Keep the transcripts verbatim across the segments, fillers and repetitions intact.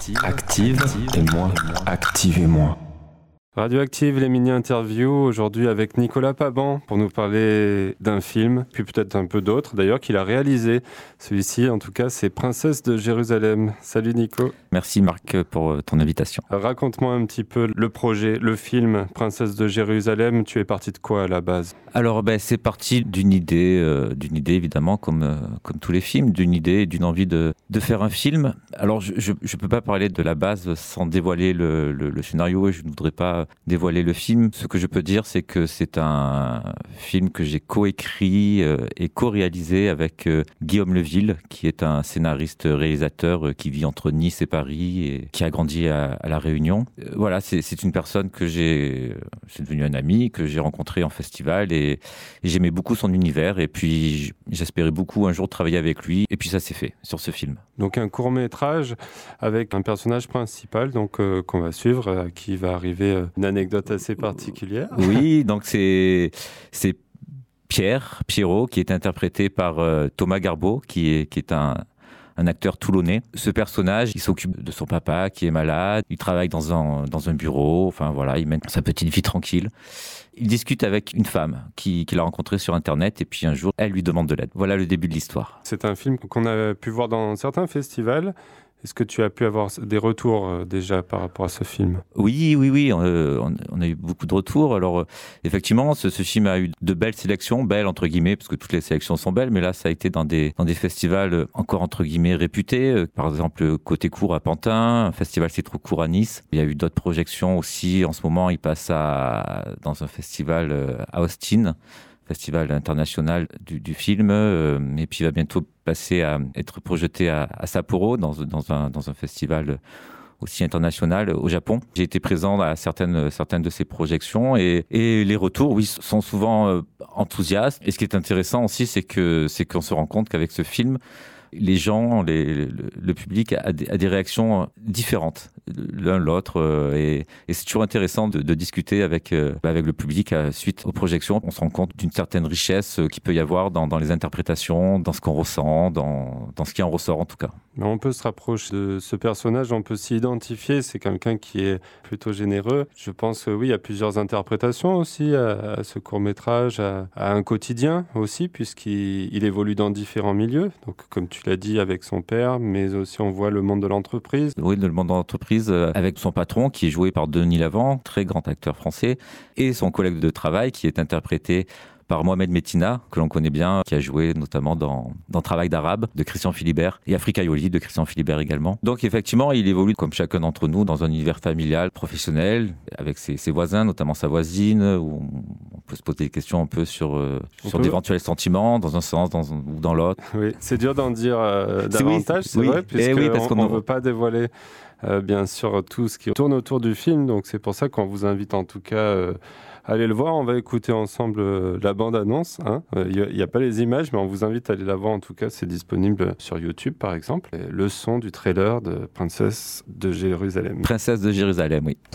active et moi, activez-moi. Radioactive, les mini-interviews, aujourd'hui avec Nicolas Paban pour nous parler d'un film, puis peut-être un peu d'autres d'ailleurs, qu'il a réalisé. Celui-ci, en tout cas, c'est Princesse de Jérusalem. Salut Nico. Merci Marc pour ton invitation. Alors, raconte-moi un petit peu le projet, le film Princesse de Jérusalem. Tu es parti de quoi à la base ? Alors, ben, c'est parti d'une idée, euh, d'une idée évidemment, comme, euh, comme tous les films, d'une idée et d'une envie de, de faire un film. Alors, je ne peux pas parler de la base sans dévoiler le, le, le scénario et je ne voudrais pas dévoiler le film. Ce que je peux dire, c'est que c'est un film que j'ai coécrit euh, et co-réalisé avec euh, Guillaume Leville, qui est un scénariste-réalisateur euh, qui vit entre Nice et Paris et qui a grandi à, à La Réunion. Euh, voilà, c'est, c'est une personne que j'ai... C'est devenu un ami, que j'ai rencontré en festival et, et j'aimais beaucoup son univers et puis j'espérais beaucoup un jour travailler avec lui et puis ça s'est fait sur ce film. Donc un court-métrage avec un personnage principal donc euh, qu'on va suivre, à qui va arriver euh, une anecdote assez particulière. Oui, donc c'est c'est Pierre, Pierrot, qui est interprété par euh, Thomas Garbeau, qui est, qui est un, un acteur toulonnais. Ce personnage, il s'occupe de son papa qui est malade, il travaille dans un, dans un bureau, enfin voilà, il mène sa petite vie tranquille. Il discute avec une femme qui, qu'il a rencontrée sur Internet et puis un jour, elle lui demande de l'aide. Voilà le début de l'histoire. C'est un film qu'on a pu voir dans certains festivals. Est-ce que tu as pu avoir des retours euh, déjà par rapport à ce film ? Oui, oui, oui, euh, on, on a eu beaucoup de retours. Alors, euh, effectivement, ce, ce film a eu de belles sélections, belles entre guillemets, parce que toutes les sélections sont belles, mais là, ça a été dans des, dans des festivals encore entre guillemets réputés. Euh, par exemple, Côté Court à Pantin, un festival C'est trop court à Nice. Il y a eu d'autres projections aussi. En ce moment, il passe à, dans un festival euh, à Austin. Festival international du, du film, euh, et puis il va bientôt passer à être projeté à, à Sapporo, dans, dans, un, dans un festival aussi international au Japon. J'ai été présent à certaines, certaines de ces projections et, et les retours, oui, sont souvent euh, enthousiastes. Et ce qui est intéressant aussi, c'est que c'est qu'on se rend compte qu'avec ce film, les gens, les, le, le public a des, a des réactions différentes l'un l'autre euh, et, et c'est toujours intéressant de, de discuter avec euh, avec le public euh, suite aux projections. On se rend compte d'une certaine richesse euh, qu'il peut y avoir dans, dans les interprétations, dans ce qu'on ressent, dans, dans ce qui en ressort en tout cas. Mais on peut se rapprocher de ce personnage, on peut s'y identifier. C'est quelqu'un qui est plutôt généreux. Je pense que oui, il y a plusieurs interprétations aussi à, à ce court-métrage, à, à un quotidien aussi, puisqu'il il évolue dans différents milieux. Donc, comme tu l'as dit, avec son père, mais aussi on voit le monde de l'entreprise. Oui, le monde de l'entreprise euh, avec son patron qui est joué par Denis Lavant, très grand acteur français, et son collègue de travail qui est interprété par Mohamed Métina, que l'on connaît bien, qui a joué notamment dans, dans Travail d'Arabe de Christian Philibert et Africa Yoli de Christian Philibert également. Donc effectivement, il évolue comme chacun d'entre nous dans un univers familial, professionnel, avec ses, ses voisins, notamment sa voisine, où on peut se poser des questions un peu sur, euh, sur peut... d'éventuels sentiments, dans un sens dans un, ou dans l'autre. Oui, c'est dur d'en dire euh, davantage, c'est, oui, c'est vrai, puisqu'on oui, parce qu'on ne veut pas dévoiler euh, bien sûr tout ce qui tourne autour du film, donc c'est pour ça qu'on vous invite en tout cas... Euh, allez le voir, on va écouter ensemble euh, la bande-annonce. Il hein. n'y a, a pas les images, mais on vous invite à aller la voir. En tout cas, c'est disponible sur YouTube, par exemple. Et le son du trailer de Princesse de Jérusalem. Princesse de Jérusalem, oui.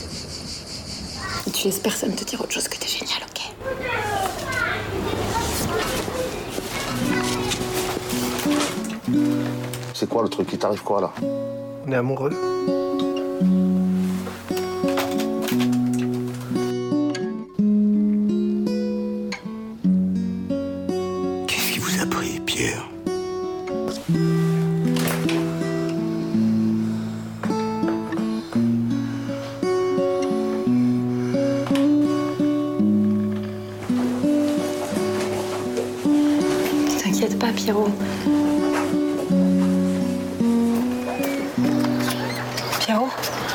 Tu laisses personne te dire autre chose que t'es génial, ok ? C'est quoi le truc qui t'arrive quoi, là ? On est amoureux. Pierre. T'inquiète pas, Pierrot. Pierrot ?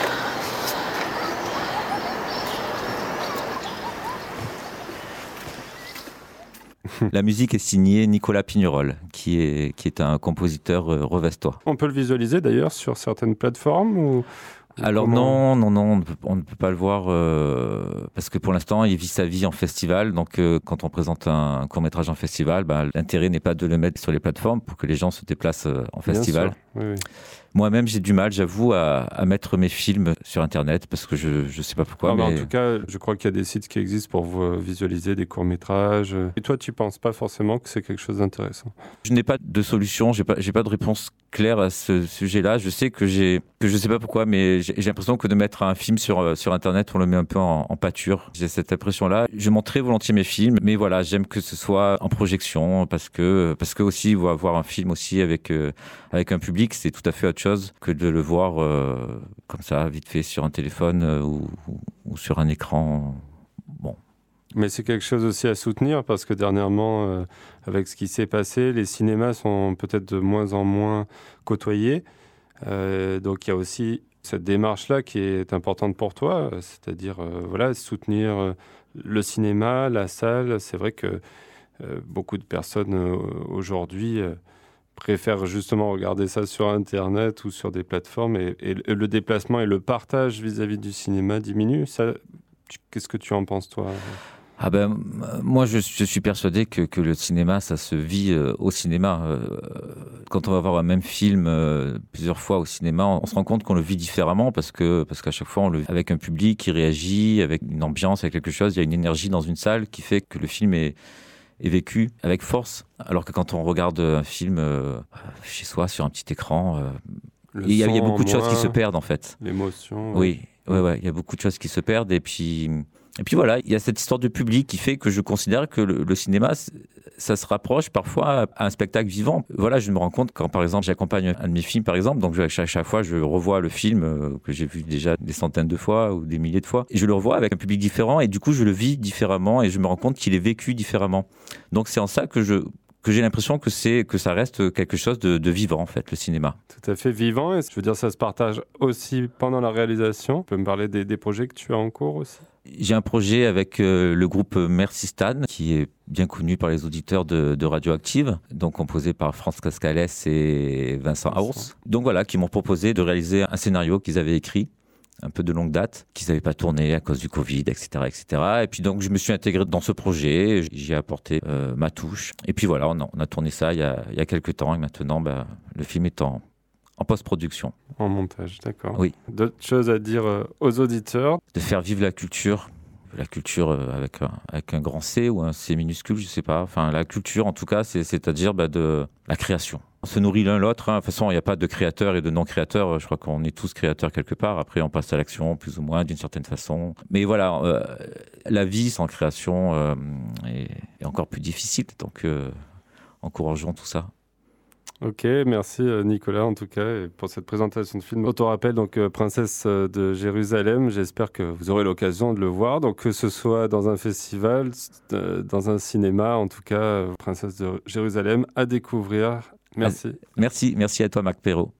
La musique est signée Nicolas Pignerol, qui est, qui est un compositeur euh, revestois. On peut le visualiser d'ailleurs sur certaines plateformes ou, Alors Comment... non, non, non, on ne peut, on ne peut pas le voir euh, parce que pour l'instant, il vit sa vie en festival. Donc, euh, quand on présente un, un court-métrage en festival, bah, l'intérêt n'est pas de le mettre sur les plateformes pour que les gens se déplacent euh, en festival. Oui, oui. Moi-même, j'ai du mal, j'avoue, à, à mettre mes films sur Internet parce que je ne sais pas pourquoi. Ah, mais... mais en tout cas, je crois qu'il y a des sites qui existent pour visualiser des courts-métrages. Et toi, tu ne penses pas forcément que c'est quelque chose d'intéressant? Je n'ai pas de solution, je n'ai pas, j'ai pas de réponse claire à ce sujet-là. Je sais que j'ai, que je ne sais pas pourquoi, mais j'ai, j'ai l'impression que de mettre un film sur, sur Internet, on le met un peu en, en pâture. J'ai cette impression-là. Je montre très volontiers mes films, mais voilà, j'aime que ce soit en projection parce que, parce que aussi, voir un film aussi avec, euh, avec un public, c'est tout à fait autre chose que de le voir euh, comme ça, vite fait, sur un téléphone euh, ou, ou, ou sur un écran. Bon. Mais c'est quelque chose aussi à soutenir parce que dernièrement, euh, avec ce qui s'est passé, les cinémas sont peut-être de moins en moins côtoyés. Euh, donc il y a aussi cette démarche-là qui est importante pour toi, c'est-à-dire euh, voilà, soutenir euh, le cinéma, la salle. C'est vrai que euh, beaucoup de personnes euh, aujourd'hui euh, préfèrent justement regarder ça sur Internet ou sur des plateformes et, et le déplacement et le partage vis-à-vis du cinéma diminue. Ça, tu, qu'est-ce que tu en penses, toi ? Ah ben, moi, je, je suis persuadé que, que le cinéma, ça se vit euh, au cinéma. Euh, quand on va voir un même film euh, plusieurs fois au cinéma, on, on se rend compte qu'on le vit différemment parce que parce qu'à chaque fois, on le vit avec un public qui réagit, avec une ambiance, avec quelque chose. Il y a une énergie dans une salle qui fait que le film est est vécu avec force, alors que quand on regarde un film euh, chez soi sur un petit écran, euh, il y, a, il y a beaucoup de choses qui se perdent en fait. L'émotion. Oui, ouais, ouais, il y a beaucoup de choses qui se perdent et puis et puis voilà, il y a cette histoire de public qui fait que je considère que le, le cinéma, ça se rapproche parfois à un spectacle vivant. Voilà, je me rends compte quand par exemple j'accompagne un de mes films par exemple, donc à chaque, chaque fois je revois le film euh, que j'ai vu déjà des centaines de fois ou des milliers de fois, et je le revois avec un public différent et du coup je le vis différemment et je me rends compte qu'il est vécu différemment. Donc c'est en ça que je que j'ai l'impression que c'est que ça reste quelque chose de, de vivant en fait, le cinéma. Tout à fait vivant, et je veux dire ça se partage aussi pendant la réalisation. Tu peux me parler des, des projets que tu as en cours aussi? J'ai un projet avec euh, le groupe Merci Stan, qui est bien connu par les auditeurs de, de Radioactive, donc composé par France Cascalès et Vincent Haus. Donc voilà, qui m'ont proposé de réaliser un scénario qu'ils avaient écrit, un peu de longue date, qu'ils n'avaient pas tourné à cause du Covid, et cetera, et cetera. Et puis donc je me suis intégré dans ce projet, j'y ai apporté euh, ma touche. Et puis voilà, on a, on a tourné ça il y a, il y a quelques temps, et maintenant bah, le film est en... en post-production. En montage, d'accord. Oui. D'autres choses à dire euh, aux auditeurs? De faire vivre la culture, la culture euh, avec, un, avec un grand C ou un C minuscule, je sais pas. Enfin, la culture, en tout cas, c'est, c'est-à-dire bah, de la création. On se nourrit l'un l'autre. Hein. De toute façon, il n'y a pas de créateur et de non-créateur. Je crois qu'on est tous créateurs quelque part. Après, on passe à l'action, plus ou moins, d'une certaine façon. Mais voilà, euh, la vie sans création euh, est, est encore plus difficile. Donc, euh, encourageons tout ça. Ok, merci Nicolas en tout cas pour cette présentation de film. Auto-rappel, donc euh, Princesse de Jérusalem, j'espère que vous aurez l'occasion de le voir, donc que ce soit dans un festival, euh, dans un cinéma, en tout cas, euh, Princesse de Jérusalem à découvrir. Merci. Merci, merci à toi Marc Perrault.